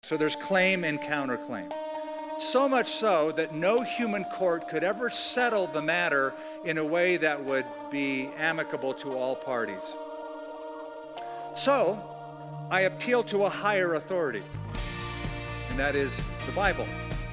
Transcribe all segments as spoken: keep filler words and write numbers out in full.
So there's claim and counterclaim. So much so that no human court could ever settle the matter in a way that would be amicable to all parties. So I appeal to a higher authority, and that is the Bible.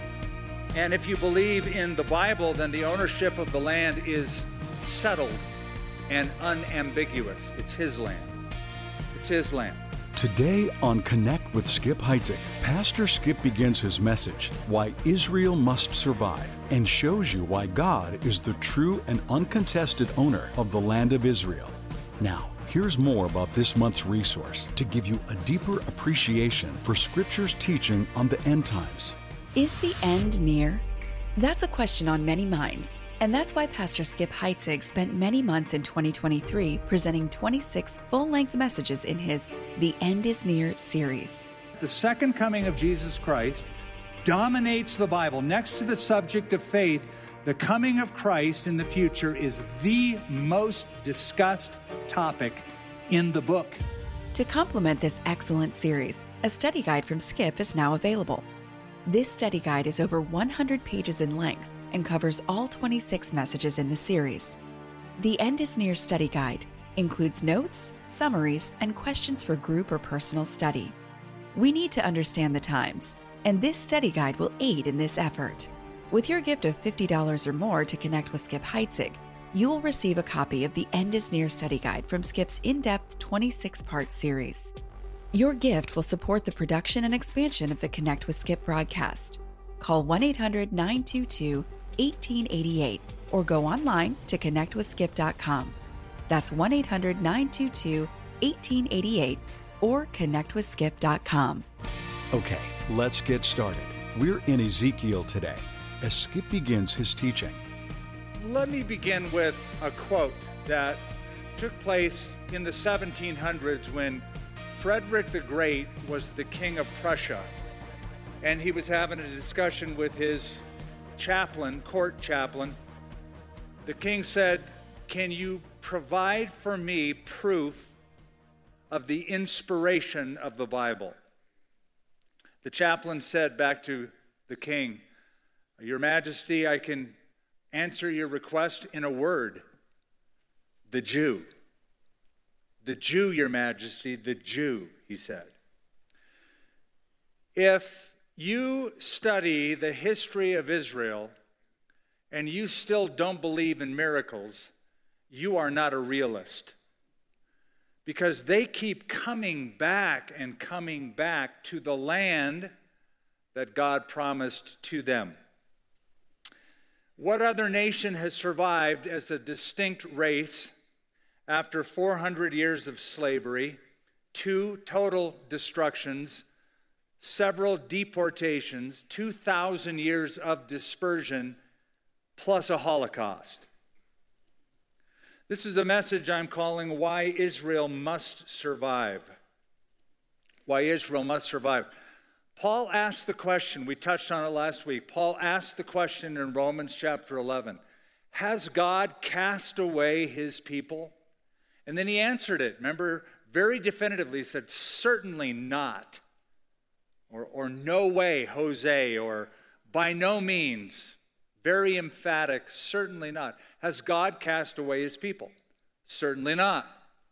And if you believe in the Bible, then the ownership of the land is settled and unambiguous. It's his land. It's his land. Today on Connect with Skip Heitzig, Pastor Skip begins his message, Why Israel Must Survive, and shows you why God is the true and uncontested owner of the land of Israel. Now, here's more about this month's resource to give you a deeper appreciation for Scripture's teaching on the end times. Is the end near? That's a question on many minds. And that's why Pastor Skip Heitzig spent many months in twenty twenty-three presenting twenty-six full-length messages in his The End is Near series. The second coming of Jesus Christ dominates the Bible. Next to the subject of faith, the coming of Christ in the future is the most discussed topic in the book. To complement this excellent series, a study guide from Skip is now available. This study guide is over one hundred pages in length and covers all twenty-six messages in the series. The End is Near study guide includes notes, summaries, and questions for group or personal study. We need to understand the times, and this study guide will aid in this effort. With your gift of fifty dollars or more to connect with Skip Heitzig, you will receive a copy of the End is Near study guide from Skip's in-depth twenty-six part series. Your gift will support the production and expansion of the Connect with Skip broadcast. Call one eight hundred nine two two eighteen eighty-eight or go online to connect with skip dot com. That's one eight hundred nine two two eighteen eighty-eight or connect with skip dot com. Okay, let's get started. We're in Ezekiel today as Skip begins his teaching. Let me begin with a quote that took place in the seventeen hundreds when Frederick the Great was the king of Prussia, and he was having a discussion with his chaplain, court chaplain. The king said, "Can you provide for me proof of the inspiration of the Bible?" The chaplain said back to the king, "Your Majesty, I can answer your request in a word. The Jew. The Jew, Your Majesty, the Jew," he said. If you study the history of Israel and you still don't believe in miracles, you are not a realist. Because they keep coming back and coming back to the land that God promised to them. What other nation has survived as a distinct race after four hundred years of slavery, two total destructions, several deportations, two thousand years of dispersion, plus a Holocaust? This is a message I'm calling Why Israel Must Survive. Why Israel Must Survive. Paul asked the question, we touched on it last week, Paul asked the question in Romans chapter eleven, has God cast away his people? And then he answered it, remember, very definitively. He said, certainly not. Or, or no way, Jose, or by no means. Very emphatic, certainly not. Has God cast away his people? Certainly not.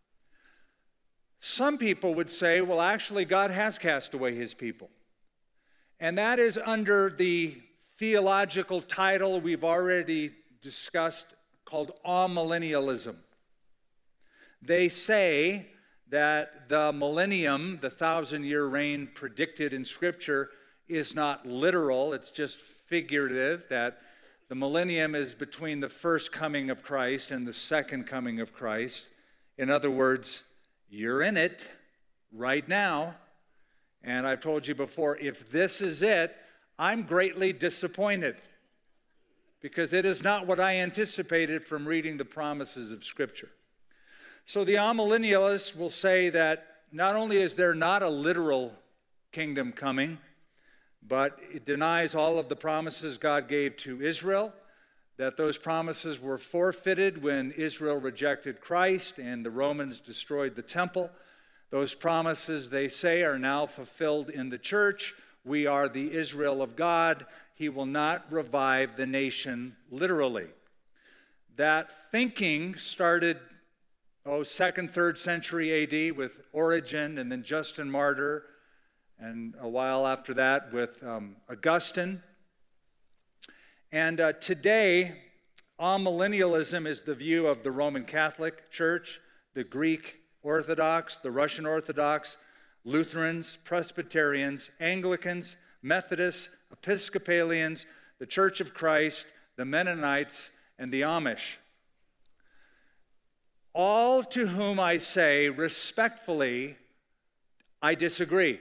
Some people would say, well, actually, God has cast away his people. And that is under the theological title we've already discussed called amillennialism. They say that the millennium, the thousand-year reign predicted in Scripture, is not literal, it's just figurative, that the millennium is between the first coming of Christ and the second coming of Christ. In other words, you're in it right now. And I've told you before, if this is it, I'm greatly disappointed because it is not what I anticipated from reading the promises of Scripture. So the amillennialists will say that not only is there not a literal kingdom coming, but it denies all of the promises God gave to Israel, that those promises were forfeited when Israel rejected Christ and the Romans destroyed the temple. Those promises, they say, are now fulfilled in the church, we are the Israel of God. He will not revive the nation literally. That thinking started, oh, second, third century A D with Origen, and then Justin Martyr, and a while after that with um, Augustine. And uh, today, amillennialism is the view of the Roman Catholic Church, the Greek Orthodox, the Russian Orthodox, Lutherans, Presbyterians, Anglicans, Methodists, Episcopalians, the Church of Christ, the Mennonites, and the Amish. All to whom I say respectfully, I disagree.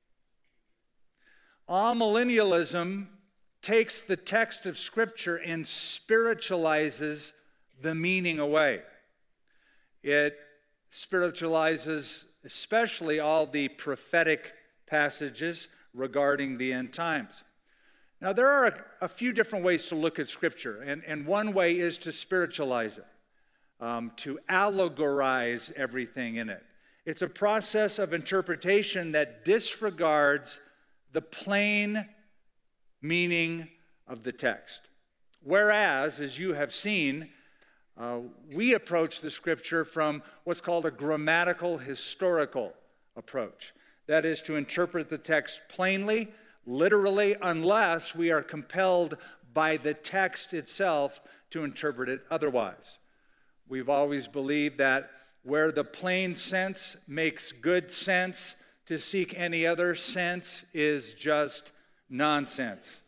Amillennialism takes the text of Scripture and spiritualizes the meaning away. It spiritualizes especially all the prophetic passages regarding the end times. Now, there are a, a few different ways to look at Scripture, and, and one way is to spiritualize it, um, to allegorize everything in it. It's a process of interpretation that disregards the plain meaning of the text. Whereas, as you have seen, uh, we approach the Scripture from what's called a grammatical historical approach. That is, to interpret the text plainly, literally, unless we are compelled by the text itself to interpret it otherwise. We've always believed that where the plain sense makes good sense, to seek any other sense is just nonsense.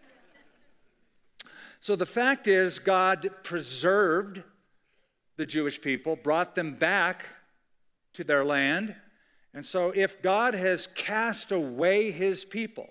So the fact is, God preserved the Jewish people, brought them back to their land. And so if God has cast away his people,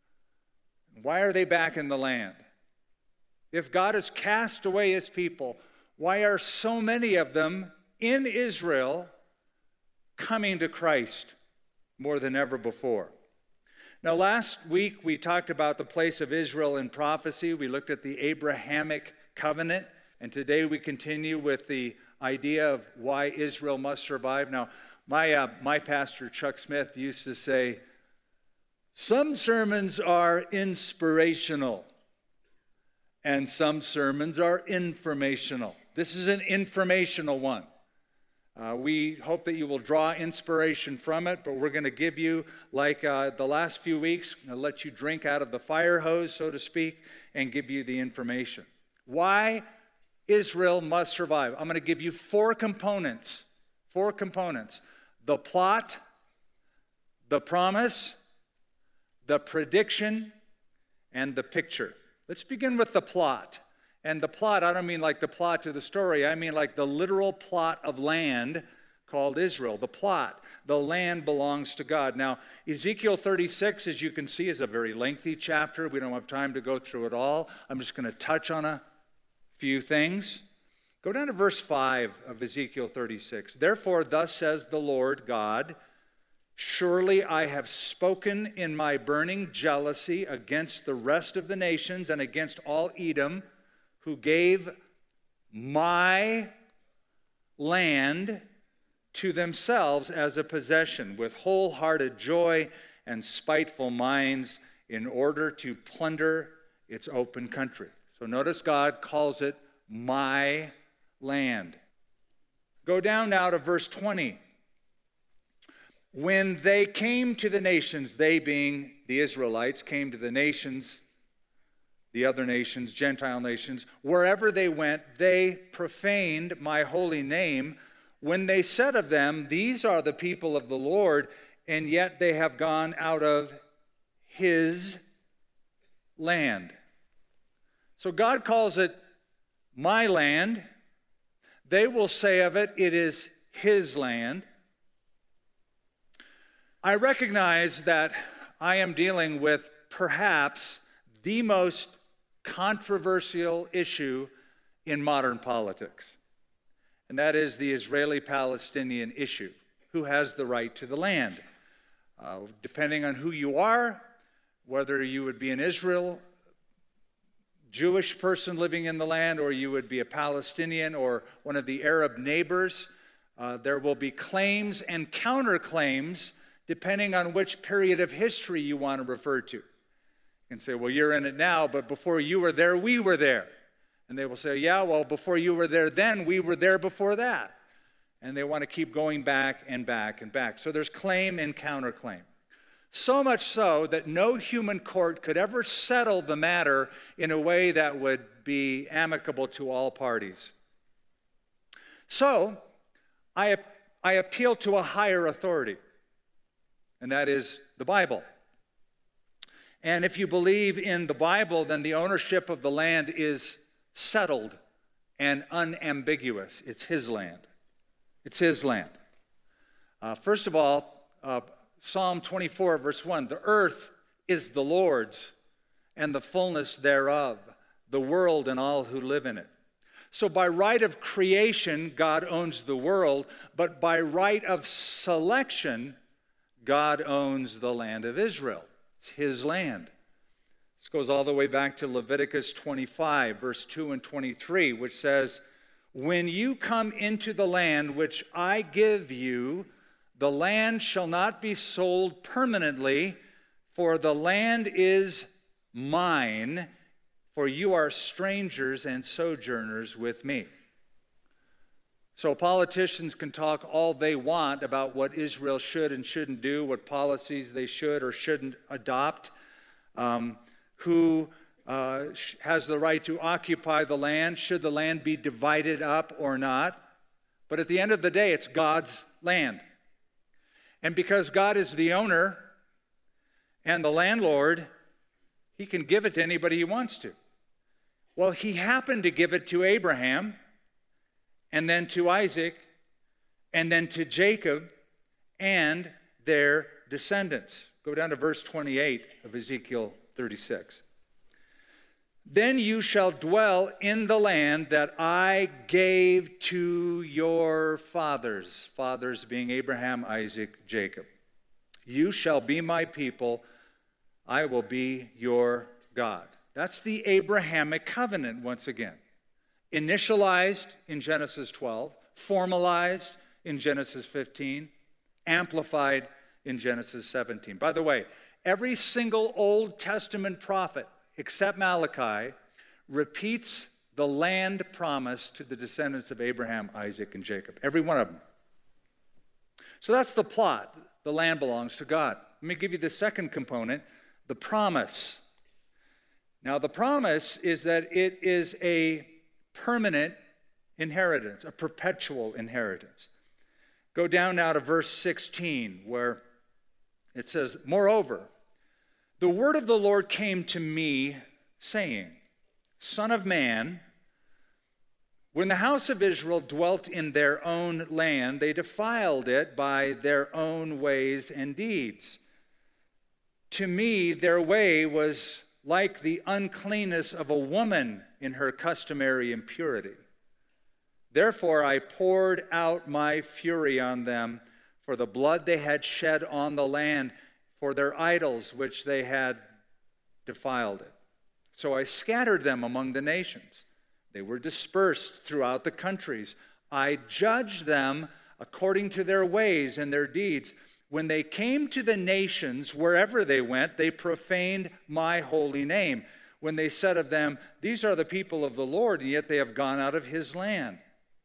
why are they back in the land? If God has cast away his people, why are so many of them in Israel coming to Christ more than ever before? Now, last week we talked about the place of Israel in prophecy. We looked at the Abrahamic covenant, and today we continue with the idea of why Israel must survive. Now, my, uh, my pastor, Chuck Smith, used to say, some sermons are inspirational, and some sermons are informational. This is an informational one. Uh, we hope that you will draw inspiration from it, but we're going to give you, like uh, the last few weeks, going to let you drink out of the fire hose, so to speak, and give you the information. Why Israel must survive. I'm going to give you four components. Four components. The plot, the promise, the prediction, and the picture. Let's begin with the plot. And the plot, I don't mean like the plot to the story, I mean like the literal plot of land called Israel. The plot, the land belongs to God. Now, Ezekiel thirty-six, as you can see, is a very lengthy chapter. We don't have time to go through it all. I'm just going to touch on a few things. Go down to verse five of Ezekiel thirty-six. Therefore, thus says the Lord God, surely I have spoken in my burning jealousy against the rest of the nations and against all Edom, who gave my land to themselves as a possession with wholehearted joy and spiteful minds in order to plunder its open country. So notice God calls it my land. Go down now to verse twenty. When they came to the nations, they being the Israelites, came to the nations, the other nations, Gentile nations, wherever they went, they profaned my holy name when they said of them, these are the people of the Lord, and yet they have gone out of his land. So God calls it my land. They will say of it, it is his land. I recognize that I am dealing with perhaps the most controversial issue in modern politics, and that is the Israeli-Palestinian issue. Who has the right to the land? Uh, depending on who you are, whether you would be an Israel, Jewish person living in the land, or you would be a Palestinian or one of the Arab neighbors, uh, there will be claims and counterclaims depending on which period of history you want to refer to. You can say, well, you're in it now, but before you were there, we were there. And they will say, yeah, well, before you were there then, we were there before that. And they want to keep going back and back and back. So there's claim and counterclaim. So much so that no human court could ever settle the matter in a way that would be amicable to all parties. So I, I appeal to a higher authority, and that is the Bible. And if you believe in the Bible, then the ownership of the land is settled and unambiguous. It's his land. It's his land. Uh, first of all, uh, Psalm twenty-four, verse one, the earth is the Lord's and the fullness thereof, the world and all who live in it. So by right of creation, God owns the world, but by right of selection, God owns the land of Israel. It's his land. This goes all the way back to Leviticus twenty-five, verse two and twenty-three, which says, when you come into the land which I give you, the land shall not be sold permanently, for the land is mine, for you are strangers and sojourners with me. So politicians can talk all they want about what Israel should and shouldn't do, what policies they should or shouldn't adopt, um, who uh, has the right to occupy the land, should the land be divided up or not. But at the end of the day, it's God's land. And because God is the owner and the landlord, he can give it to anybody he wants to. Well, he happened to give it to Abraham, and then to Isaac, and then to Jacob and their descendants. Go down to verse twenty-eight of Ezekiel thirty-six. Then you shall dwell in the land that I gave to your fathers, fathers being Abraham, Isaac, Jacob. You shall be my people, I will be your God. That's the Abrahamic covenant once again. Initialized in Genesis twelve, formalized in Genesis fifteen, amplified in Genesis seventeen. By the way, every single Old Testament prophet except Malachi repeats the land promise to the descendants of Abraham, Isaac, and Jacob. Every one of them. So that's the plot. The land belongs to God. Let me give you the second component, the promise. Now, the promise is that it is a permanent inheritance, a perpetual inheritance. Go down now to verse sixteen, where it says, moreover, the word of the Lord came to me, saying, Son of man, when the house of Israel dwelt in their own land, they defiled it by their own ways and deeds. To me, their way was like the uncleanness of a woman in her customary impurity. Therefore I poured out my fury on them for the blood they had shed on the land, for their idols which they had defiled it. So I scattered them among the nations. They were dispersed throughout the countries. I judged them according to their ways and their deeds. When they came to the nations, wherever they went, they profaned my holy name. When they said of them, these are the people of the Lord, and yet they have gone out of his land.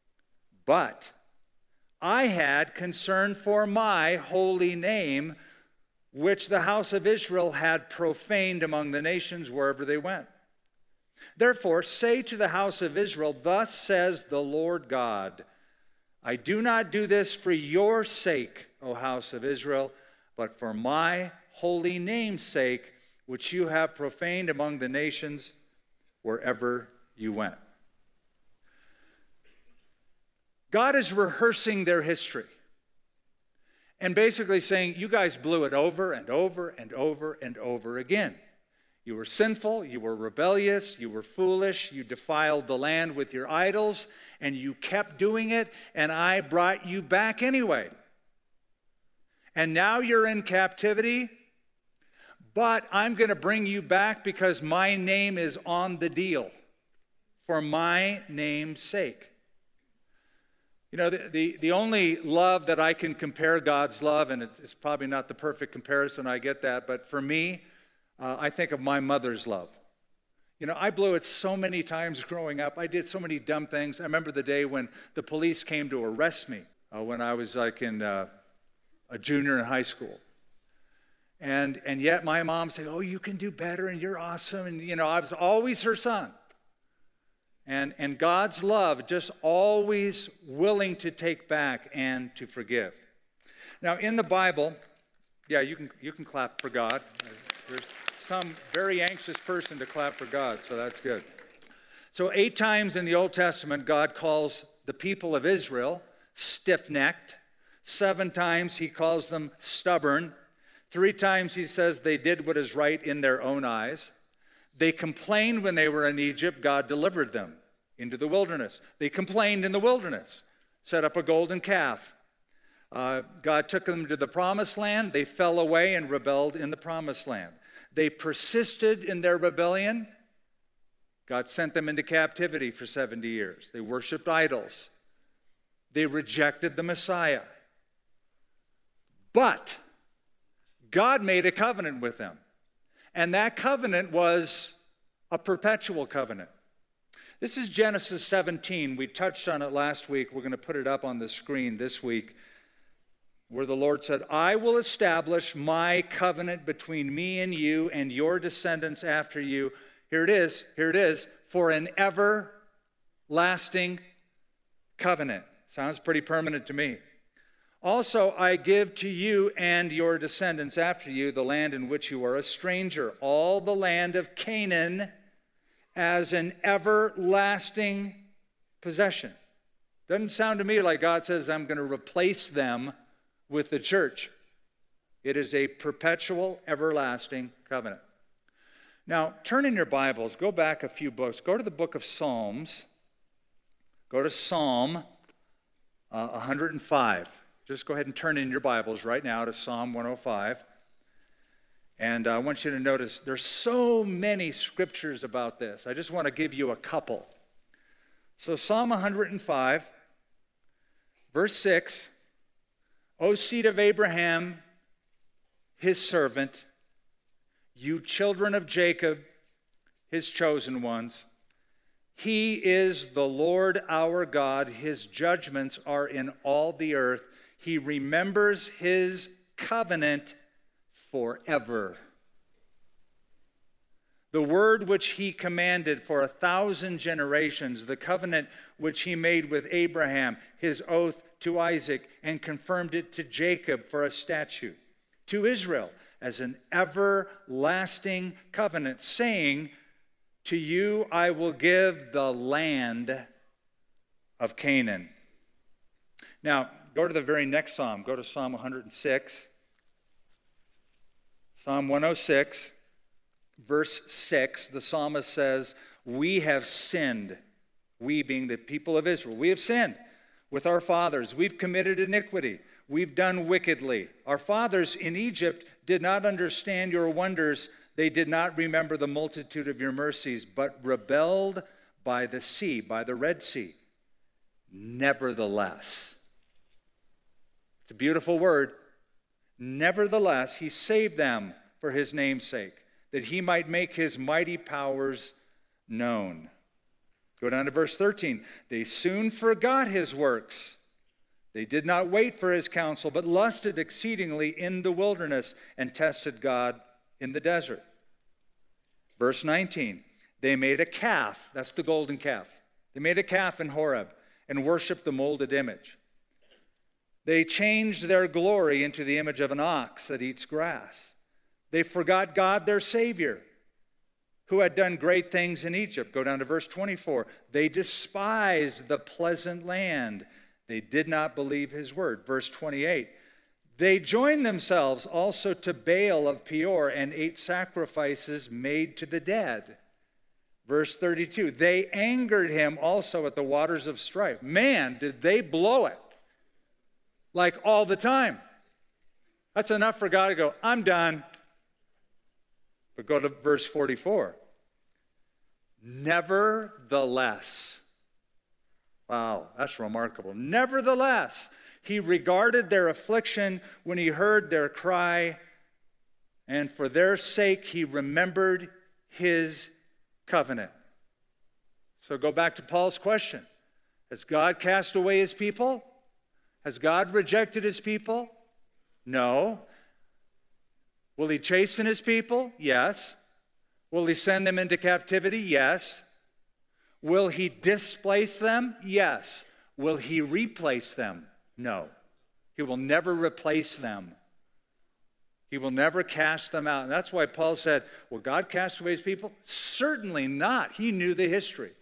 But I had concern for my holy name, which the house of Israel had profaned among the nations wherever they went. Therefore, say to the house of Israel, thus says the Lord God, I do not do this for your sake, O house of Israel, but for my holy name's sake, which you have profaned among the nations wherever you went. God is rehearsing their history and basically saying, you guys blew it over and over and over and over again. You were sinful, you were rebellious, you were foolish, you defiled the land with your idols, and you kept doing it, and I brought you back anyway. And now you're in captivity, but I'm going to bring you back because my name is on the deal, for my name's sake. You know, the, the, the only love that I can compare God's love, and it's probably not the perfect comparison, I get that, but for me, uh, I think of my mother's love. You know, I blew it so many times growing up. I did so many dumb things. I remember the day when the police came to arrest me uh, when I was like in uh, a junior in high school. And and yet my mom said, oh, you can do better and you're awesome. And, you know, I was always her son. And, and God's love, just always willing to take back and to forgive. Now, in the Bible, yeah, you can you can clap for God. There's some very anxious person to clap for God, so that's good. So eight times in the Old Testament, God calls the people of Israel stiff-necked. Seven times he calls them stubborn. Three times he says they did what is right in their own eyes. They complained when they were in Egypt. God delivered them into the wilderness. They complained in the wilderness, set up a golden calf. Uh, God took them to the promised land. They fell away and rebelled in the promised land. They persisted in their rebellion. God sent them into captivity for seventy years. They worshiped idols. They rejected the Messiah. But God made a covenant with them. And that covenant was a perpetual covenant. This is Genesis seventeen. We touched on it last week. We're going to put it up on the screen this week, where the Lord said, I will establish my covenant between me and you and your descendants after you. Here it is, here it is, for an everlasting covenant. Sounds pretty permanent to me. Also, I give to you and your descendants after you the land in which you are a stranger, all the land of Canaan as an everlasting possession. Doesn't sound to me like God says, I'm going to replace them with the church. It is a perpetual, everlasting covenant. Now, turn in your Bibles, go back a few books. Go to the book of Psalms. Go to Psalm uh, one hundred five. Just go ahead and turn in your Bibles right now to Psalm one oh five. And I want you to notice there's so many scriptures about this. I just want to give you a couple. So Psalm one hundred five, verse six. O seed of Abraham, his servant, you children of Jacob, his chosen ones. He is the Lord our God. His judgments are in all the earth. He remembers his covenant forever. The word which he commanded for a thousand generations, the covenant which he made with Abraham, his oath to Isaac, and confirmed it to Jacob for a statute, to Israel as an everlasting covenant, saying, to you I will give the land of Canaan. Now, go to the very next psalm. Go to Psalm one hundred six. Psalm one oh six, verse six, the psalmist says, we have sinned, we being the people of Israel, we have sinned with our fathers. We've committed iniquity. We've done wickedly. Our fathers in Egypt did not understand your wonders. They did not remember the multitude of your mercies, but rebelled by the sea, by the Red Sea. Nevertheless, it's a beautiful word. Nevertheless, he saved them for his name's sake, that he might make his mighty powers known. Go down to verse thirteen. They soon forgot his works. They did not wait for his counsel, but lusted exceedingly in the wilderness and tested God in the desert. Verse nineteen. They made a calf. That's the golden calf. They made a calf in Horeb and worshiped the molded image. They changed their glory into the image of an ox that eats grass. They forgot God, their Savior, who had done great things in Egypt. Go down to verse twenty-four. They despised the pleasant land. They did not believe his word. Verse twenty-eight. They joined themselves also to Baal of Peor and ate sacrifices made to the dead. Verse thirty-two. They angered him also at the waters of strife. Man, did they blow it. Like all the time. That's enough for God to go, I'm done. But go to verse forty-four. Nevertheless. Wow, that's remarkable. Nevertheless, he regarded their affliction when he heard their cry, and for their sake he remembered his covenant. So go back to Paul's question. Has God cast away his people? Has God rejected his people? No. Will he chasten his people? Yes. Will he send them into captivity? Yes. Will he displace them? Yes. Will he replace them? No. He will never replace them. He will never cast them out. And that's why Paul said, will God cast away his people? Certainly not. He knew the history.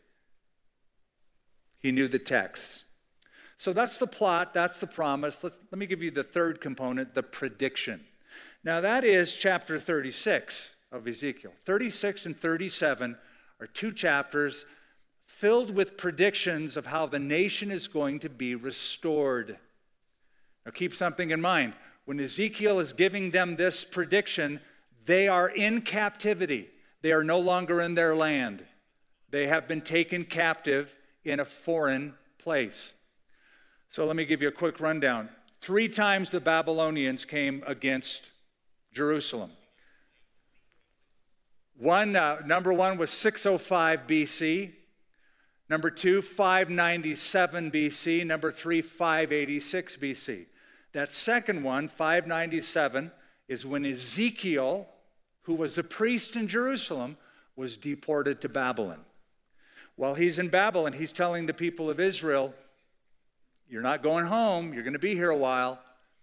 He knew the texts. So that's the plot, that's the promise. Let's, let me give you the third component, the prediction. Now that is chapter thirty-six of Ezekiel. thirty-six and thirty-seven are two chapters filled with predictions of how the nation is going to be restored. Now keep something in mind. When Ezekiel is giving them this prediction, they are in captivity. They are no longer in their land. They have been taken captive in a foreign place. So let me give you a quick rundown. Three times the Babylonians came against Jerusalem. One, uh, number one was six oh five B C. Number two, five ninety-seven B C. Number three, five eighty-six B C. That second one, five ninety-seven, is when Ezekiel, who was a priest in Jerusalem, was deported to Babylon. While he's in Babylon, he's telling the people of Israel, you're not going home, you're going to be here a while.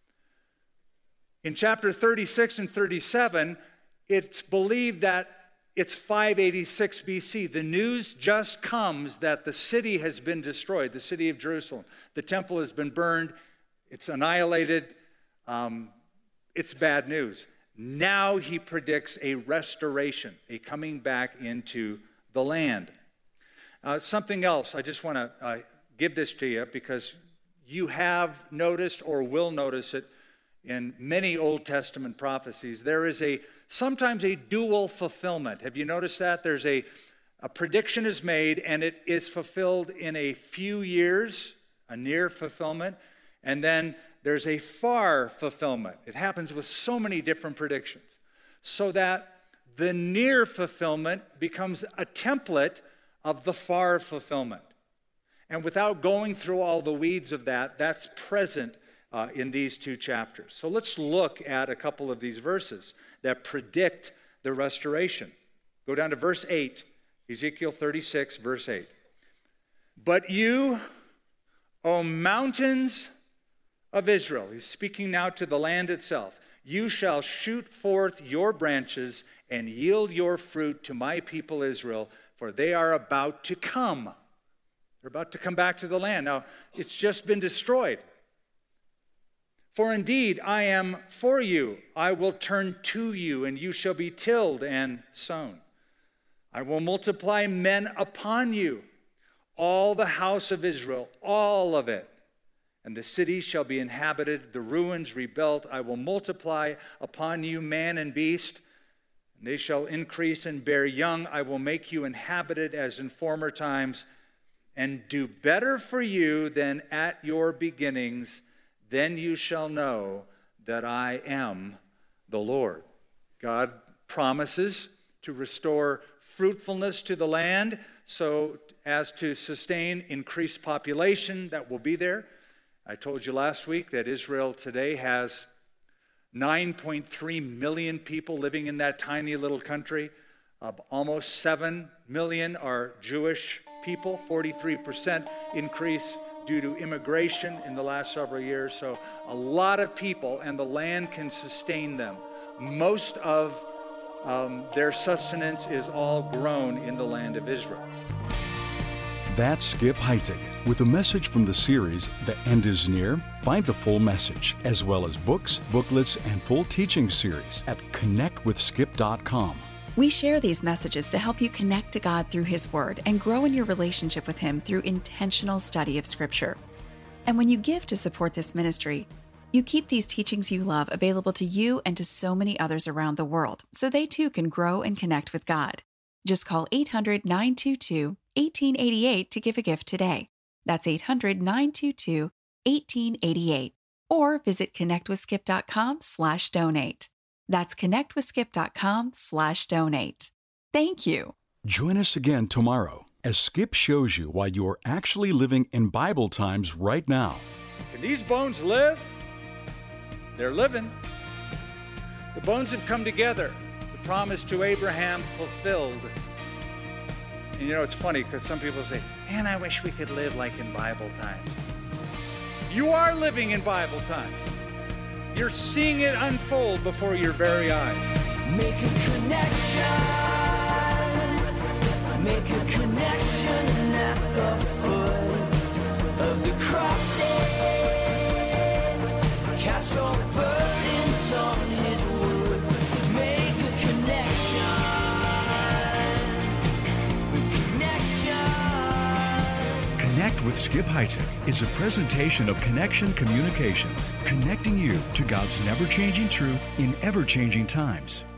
In chapter thirty-six and thirty-seven, it's believed that it's five eighty-six B C. The news just comes that the city has been destroyed, the city of Jerusalem. The temple has been burned, it's annihilated, um, it's bad news. Now he predicts a restoration, a coming back into the land. Uh, something else, I just want to uh, give this to you because you have noticed or will notice it in many Old Testament prophecies. There is a sometimes a dual fulfillment. Have you noticed that? There's a, a prediction is made and it is fulfilled in a few years, a near fulfillment, and then there's a far fulfillment. It happens with so many different predictions. So that the near fulfillment becomes a template of the far fulfillment. And without going through all the weeds of that, that's present uh, in these two chapters. So let's look at a couple of these verses that predict the restoration. Go down to verse eight, Ezekiel thirty-six, verse eight. But you, O mountains of Israel, he's speaking now to the land itself, you shall shoot forth your branches and yield your fruit to my people Israel, for they are about to come. They're about to come back to the land. Now, it's just been destroyed. For indeed, I am for you. I will turn to you, and you shall be tilled and sown. I will multiply men upon you, all the house of Israel, all of it. And the cities shall be inhabited, the ruins rebuilt. I will multiply upon you man and beast, and they shall increase and bear young. I will make you inhabited as in former times, and do better for you than at your beginnings. Then you shall know that I am the Lord. God promises to restore fruitfulness to the land so as to sustain increased population that will be there. I told you last week that Israel today has nine point three million people living in that tiny little country. Uh, almost seven million are Jewish people, forty-three percent increase due to immigration in the last several years. So a lot of people, and the land can sustain them. Most of um, their sustenance is all grown in the land of Israel. That's Skip Heitzig with a message from the series The End is Near. Find the full message, as well as books, booklets, and full teaching series at connect with skip dot com. We share these messages to help you connect to God through His Word and grow in your relationship with Him through intentional study of Scripture. And when you give to support this ministry, you keep these teachings you love available to you and to so many others around the world, so they too can grow and connect with God. Just call eight hundred, nine two two, one eight eight eight to give a gift today. That's eight hundred, nine two two, one eight eight eight. Or visit connectwithskip.com slash donate. That's connectwithskip.com slash donate. Thank you. Join us again tomorrow as Skip shows you why you are actually living in Bible times right now. Can these bones live? They're living. The bones have come together. The promise to Abraham fulfilled. And you know, it's funny because some people say, man, I wish we could live like in Bible times. You are living in Bible times. You're seeing it unfold before your very eyes. Make a connection. Make a connection at the foot of the cross. Cast your burdens on his wood. Make a connection. Connect with Skip Heitzig is a presentation of Connection Communications, connecting you to God's never-changing truth in ever-changing times.